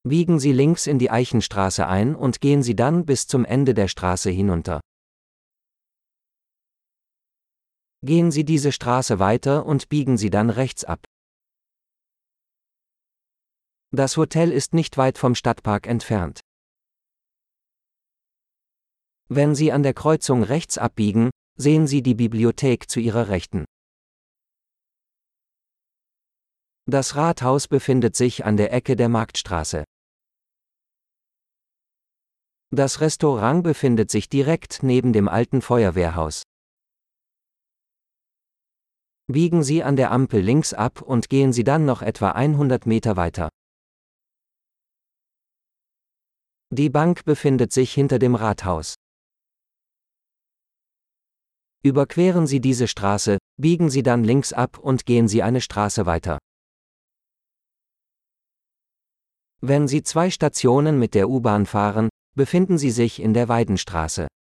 Biegen Sie links in die Eichenstraße ein und gehen Sie dann bis zum Ende der Straße hinunter. Gehen Sie diese Straße weiter und biegen Sie dann rechts ab. Das Hotel ist nicht weit vom Stadtpark entfernt. Wenn Sie an der Kreuzung rechts abbiegen, sehen Sie die Bibliothek zu Ihrer Rechten. Das Rathaus befindet sich an der Ecke der Marktstraße. Das Restaurant befindet sich direkt neben dem alten Feuerwehrhaus. Biegen Sie an der Ampel links ab und gehen Sie dann noch etwa 100 Meter weiter. Die Bank befindet sich hinter dem Rathaus. Überqueren Sie diese Straße, biegen Sie dann links ab und gehen Sie eine Straße weiter. Wenn Sie 2 Stationen mit der U-Bahn fahren, befinden Sie sich in der Weidenstraße.